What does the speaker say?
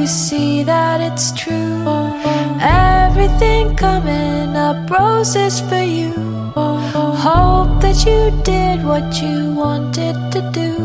you see that it's true? Everything coming up roses for you. Hope that you did what you wanted to do.